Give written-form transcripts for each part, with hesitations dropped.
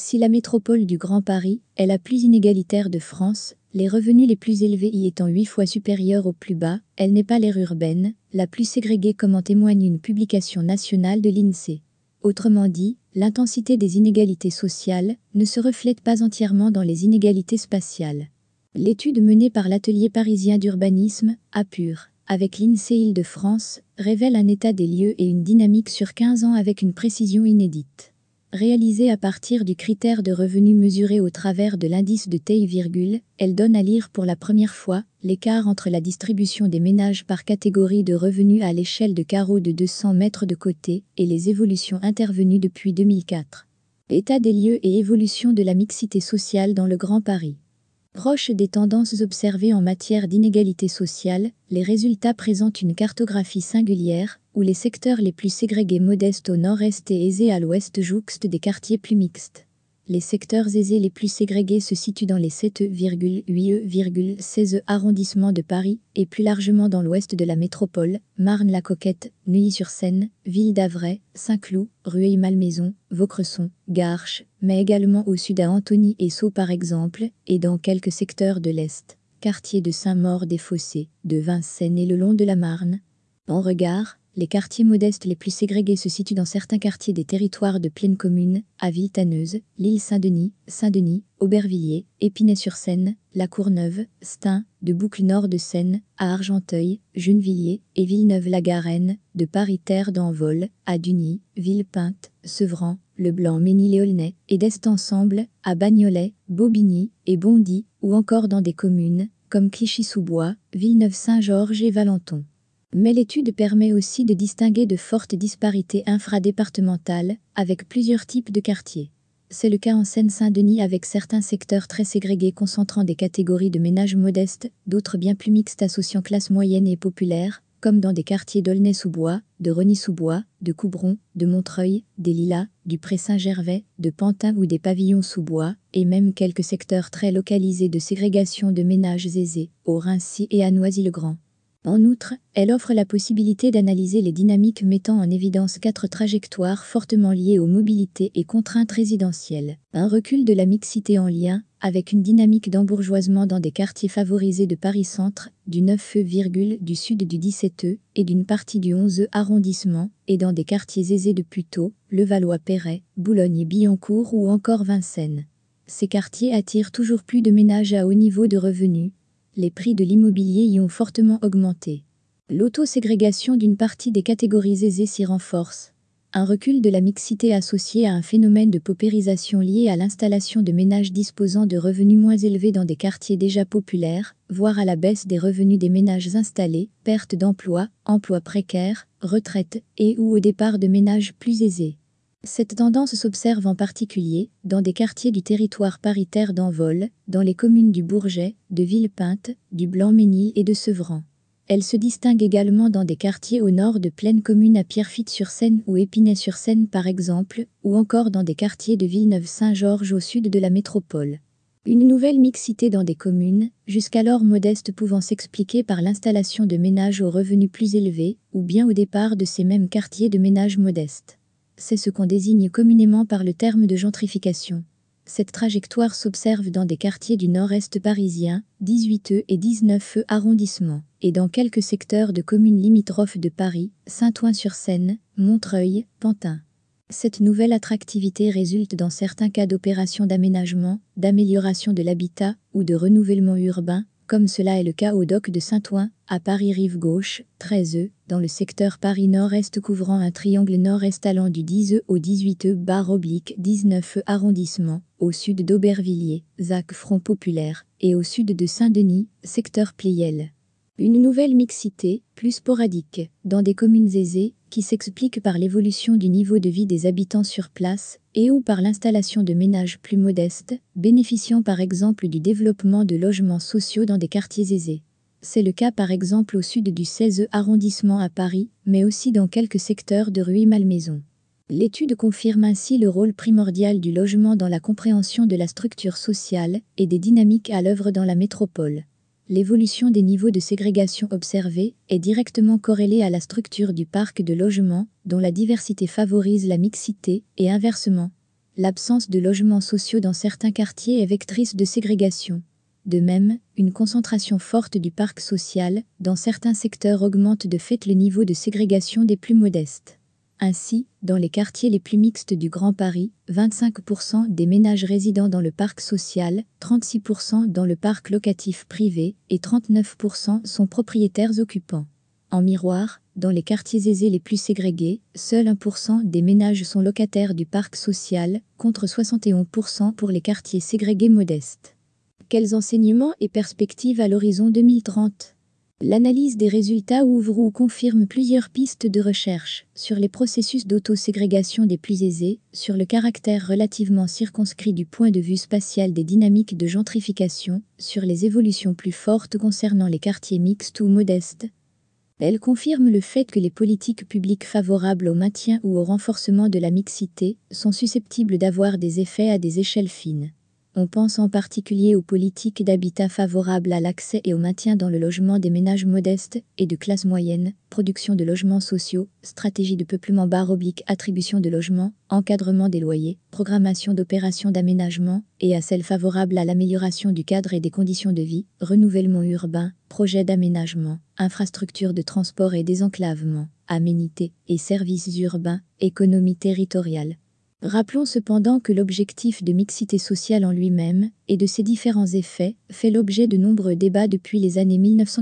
Si la métropole du Grand Paris est la plus inégalitaire de France, les revenus les plus élevés y étant 8 fois supérieurs aux plus bas, elle n'est pas l'aire urbaine, la plus ségrégée comme en témoigne une publication nationale de l'INSEE. Autrement dit, l'intensité des inégalités sociales ne se reflète pas entièrement dans les inégalités spatiales. L'étude menée par l'Atelier parisien d'urbanisme, APUR, avec l'INSEE Île-de-France, révèle un état des lieux et une dynamique sur 15 ans avec une précision inédite. Réalisée à partir du critère de revenus mesuré au travers de l'indice de Tej, elle donne à lire pour la première fois l'écart entre la distribution des ménages par catégorie de revenus à l'échelle de carreaux de 200 mètres de côté et les évolutions intervenues depuis 2004. État des lieux et évolution de la mixité sociale dans le Grand Paris. Proche des tendances observées en matière d'inégalité sociale, les résultats présentent une cartographie singulière, où les secteurs les plus ségrégés modestes au nord-est et aisés à l'ouest jouxtent des quartiers plus mixtes. Les secteurs aisés les plus ségrégés se situent dans les 7,8,16 arrondissements de Paris, et plus largement dans l'ouest de la métropole, Marne-la-Coquette, Neuilly-sur-Seine, Ville-d'Avray, Saint-Cloud, Rueil-Malmaison, Vaucresson, Garches, mais également au sud à Antony et Sceaux par exemple, et dans quelques secteurs de l'Est, quartiers de Saint-Maur-des-Fossés, de Vincennes et le long de la Marne. En regard, les quartiers modestes les plus ségrégés se situent dans certains quartiers des territoires de pleine commune, à Villetaneuse, l'île Saint-Denis, Aubervilliers, Épinay-sur-Seine, La Courneuve, Stein, de Boucle-Nord de Seine, à Argenteuil, Gennevilliers et Villeneuve-la-Garenne, de Paris-Terre d'Envol, à Duny, Villepinte, Sevran, Le Blanc-Ménil-et-Aulnay, et d'Est-Ensemble, à Bagnolet, Bobigny et Bondy, ou encore dans des communes, comme Clichy-sous-Bois, Villeneuve-Saint-Georges et Valenton. Mais l'étude permet aussi de distinguer de fortes disparités infradépartementales, avec plusieurs types de quartiers. C'est le cas en Seine-Saint-Denis avec certains secteurs très ségrégés concentrant des catégories de ménages modestes, d'autres bien plus mixtes associant classe moyenne et populaire, comme dans des quartiers d'Aulnay-sous-Bois, de Rosny-sous-Bois, de Coubron, de Montreuil, des Lilas, du Pré-Saint-Gervais, de Pantin ou des Pavillons-sous-Bois, et même quelques secteurs très localisés de ségrégation de ménages aisés, au Raincy et à Noisy-le-Grand. En outre, elle offre la possibilité d'analyser les dynamiques mettant en évidence 4 trajectoires fortement liées aux mobilités et contraintes résidentielles. Un recul de la mixité en lien avec une dynamique d'embourgeoisement dans des quartiers favorisés de Paris-Centre, du 9e, du sud du 17e et d'une partie du 11e arrondissement, et dans des quartiers aisés de Puteaux, Levallois-Perret, Boulogne-Billancourt ou encore Vincennes. Ces quartiers attirent toujours plus de ménages à haut niveau de revenus. Les prix de l'immobilier y ont fortement augmenté. L'autoségrégation d'une partie des catégories aisées s'y renforce. Un recul de la mixité associé à un phénomène de paupérisation lié à l'installation de ménages disposant de revenus moins élevés dans des quartiers déjà populaires, voire à la baisse des revenus des ménages installés, perte d'emploi, emploi précaire, retraite et ou au départ de ménages plus aisés. Cette tendance s'observe en particulier dans des quartiers du territoire paritaire d'Envol, dans les communes du Bourget, de Villepinte, du Blanc-Ménil et de Sevran. Elle se distingue également dans des quartiers au nord de pleine commune à Pierrefitte-sur-Seine ou Épinay-sur-Seine par exemple, ou encore dans des quartiers de Villeneuve-Saint-Georges au sud de la métropole. Une nouvelle mixité dans des communes, jusqu'alors modestes pouvant s'expliquer par l'installation de ménages aux revenus plus élevés, ou bien au départ de ces mêmes quartiers de ménages modestes. C'est ce qu'on désigne communément par le terme de gentrification. Cette trajectoire s'observe dans des quartiers du nord-est parisien, 18e et 19e arrondissements, et dans quelques secteurs de communes limitrophes de Paris, Saint-Ouen-sur-Seine, Montreuil, Pantin. Cette nouvelle attractivité résulte dans certains cas d'opérations d'aménagement, d'amélioration de l'habitat ou de renouvellement urbain, comme cela est le cas au dock de Saint-Ouen, à Paris-Rive-Gauche, 13e, dans le secteur Paris Nord-Est couvrant un triangle nord-est allant du 10e au 18e/19e arrondissement, au sud d'Aubervilliers, ZAC Front Populaire, et au sud de Saint-Denis, secteur Pleyel. Une nouvelle mixité, plus sporadique, dans des communes aisées, qui s'explique par l'évolution du niveau de vie des habitants sur place, et ou par l'installation de ménages plus modestes, bénéficiant par exemple du développement de logements sociaux dans des quartiers aisés. C'est le cas par exemple au sud du 16e arrondissement à Paris, mais aussi dans quelques secteurs de Rueil-Malmaison. L'étude confirme ainsi le rôle primordial du logement dans la compréhension de la structure sociale et des dynamiques à l'œuvre dans la métropole. L'évolution des niveaux de ségrégation observés est directement corrélée à la structure du parc de logement, dont la diversité favorise la mixité, et inversement. l'absence de logements sociaux dans certains quartiers est vectrice de ségrégation. De même, une concentration forte du parc social dans certains secteurs augmente de fait le niveau de ségrégation des plus modestes. Ainsi, dans les quartiers les plus mixtes du Grand Paris, 25% des ménages résidant dans le parc social, 36% dans le parc locatif privé et 39% sont propriétaires occupants. En miroir, dans les quartiers aisés les plus ségrégés, seul 1% des ménages sont locataires du parc social, contre 71% pour les quartiers ségrégés modestes. Quels enseignements et perspectives à l'horizon 2030 ? L'analyse des résultats ouvre ou confirme plusieurs pistes de recherche sur les processus d'autoségrégation des plus aisés, sur le caractère relativement circonscrit du point de vue spatial des dynamiques de gentrification, sur les évolutions plus fortes concernant les quartiers mixtes ou modestes. Elle confirme le fait que les politiques publiques favorables au maintien ou au renforcement de la mixité sont susceptibles d'avoir des effets à des échelles fines. On pense en particulier aux politiques d'habitat favorables à l'accès et au maintien dans le logement des ménages modestes et de classe moyenne, production de logements sociaux, stratégie de peuplement / attribution de logements, encadrement des loyers, programmation d'opérations d'aménagement, et à celles favorables à l'amélioration du cadre et des conditions de vie, renouvellement urbain, projets d'aménagement, infrastructures de transport et désenclavement, aménités et services urbains, économie territoriale. Rappelons cependant que l'objectif de mixité sociale en lui-même, et de ses différents effets, fait l'objet de nombreux débats depuis les années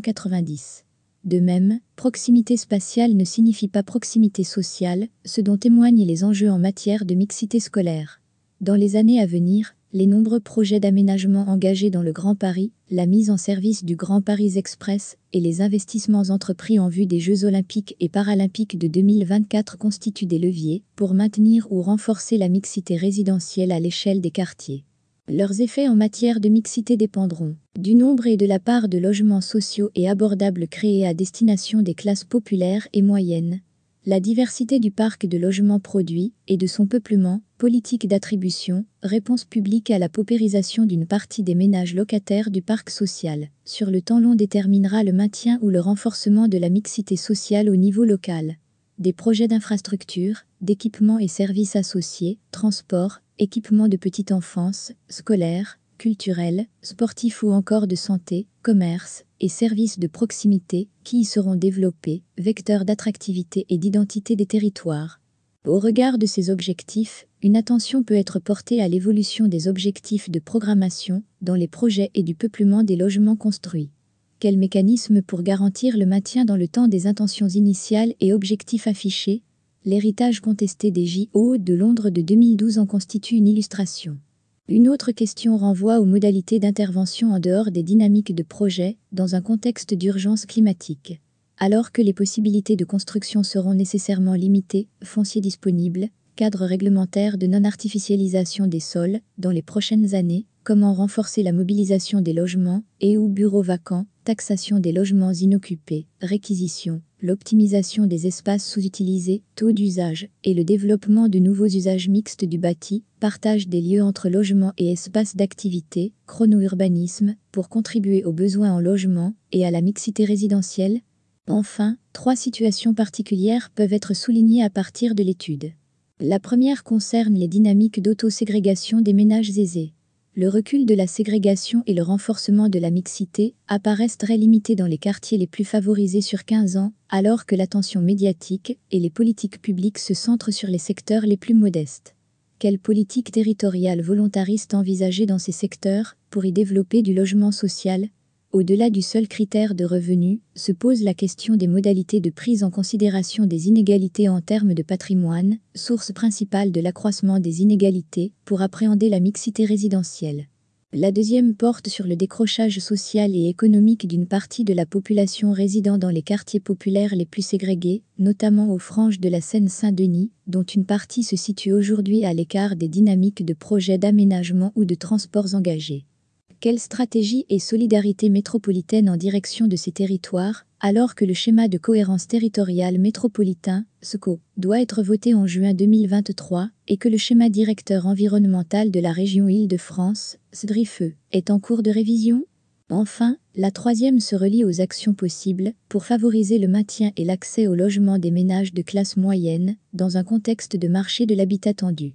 1990. De même, proximité spatiale ne signifie pas proximité sociale, ce dont témoignent les enjeux en matière de mixité scolaire. Dans les années à venir, les nombreux projets d'aménagement engagés dans le Grand Paris, la mise en service du Grand Paris Express et les investissements entrepris en vue des Jeux olympiques et paralympiques de 2024 constituent des leviers pour maintenir ou renforcer la mixité résidentielle à l'échelle des quartiers. Leurs effets en matière de mixité dépendront du nombre et de la part de logements sociaux et abordables créés à destination des classes populaires et moyennes, la diversité du parc de logements produits et de son peuplement, politique d'attribution, réponse publique à la paupérisation d'une partie des ménages locataires du parc social, sur le temps long déterminera le maintien ou le renforcement de la mixité sociale au niveau local. Des projets d'infrastructures, d'équipements et services associés, transport, équipements de petite enfance, scolaires, culturels, sportifs ou encore de santé, commerce et services de proximité qui y seront développés, vecteurs d'attractivité et d'identité des territoires. Au regard de ces objectifs, une attention peut être portée à l'évolution des objectifs de programmation dans les projets et du peuplement des logements construits. Quels mécanismes pour garantir le maintien dans le temps des intentions initiales et objectifs affichés ? L'héritage contesté des JO de Londres de 2012 en constitue une illustration. Une autre question renvoie aux modalités d'intervention en dehors des dynamiques de projet dans un contexte d'urgence climatique. Alors que les possibilités de construction seront nécessairement limitées, foncier disponible, cadre réglementaire de non-artificialisation des sols dans les prochaines années, comment renforcer la mobilisation des logements et ou bureaux vacants, taxation des logements inoccupés, réquisition, l'optimisation des espaces sous-utilisés, taux d'usage et le développement de nouveaux usages mixtes du bâti, partage des lieux entre logements et espaces d'activité, chrono-urbanisme, pour contribuer aux besoins en logement et à la mixité résidentielle. Enfin, 3 situations particulières peuvent être soulignées à partir de l'étude. La première concerne les dynamiques d'autoségrégation des ménages aisés. Le recul de la ségrégation et le renforcement de la mixité apparaissent très limités dans les quartiers les plus favorisés sur 15 ans, alors que l'attention médiatique et les politiques publiques se centrent sur les secteurs les plus modestes. Quelle politique territoriale volontariste envisager dans ces secteurs pour y développer du logement social ? Au-delà du seul critère de revenu, se pose la question des modalités de prise en considération des inégalités en termes de patrimoine, source principale de l'accroissement des inégalités, pour appréhender la mixité résidentielle. La deuxième porte sur le décrochage social et économique d'une partie de la population résidant dans les quartiers populaires les plus ségrégés, notamment aux franges de la Seine-Saint-Denis, dont une partie se situe aujourd'hui à l'écart des dynamiques de projets d'aménagement ou de transports engagés. Quelle stratégie et solidarité métropolitaine en direction de ces territoires, alors que le schéma de cohérence territoriale métropolitain, SCO, doit être voté en juin 2023 et que le schéma directeur environnemental de la région Île-de-France, SDRIFE, est en cours de révision ? Enfin, la troisième se relie aux actions possibles pour favoriser le maintien et l'accès au logement des ménages de classe moyenne dans un contexte de marché de l'habitat tendu.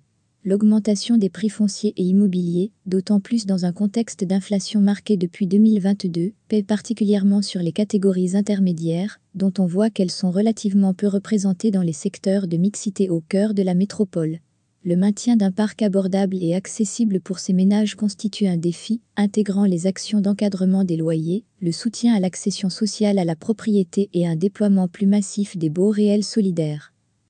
L'augmentation des prix fonciers et immobiliers, d'autant plus dans un contexte d'inflation marqué depuis 2022, pèse particulièrement sur les catégories intermédiaires, dont on voit qu'elles sont relativement peu représentées dans les secteurs de mixité au cœur de la métropole. Le maintien d'un parc abordable et accessible pour ces ménages constitue un défi, intégrant les actions d'encadrement des loyers, le soutien à l'accession sociale à la propriété et un déploiement plus massif des baux réels solidaires.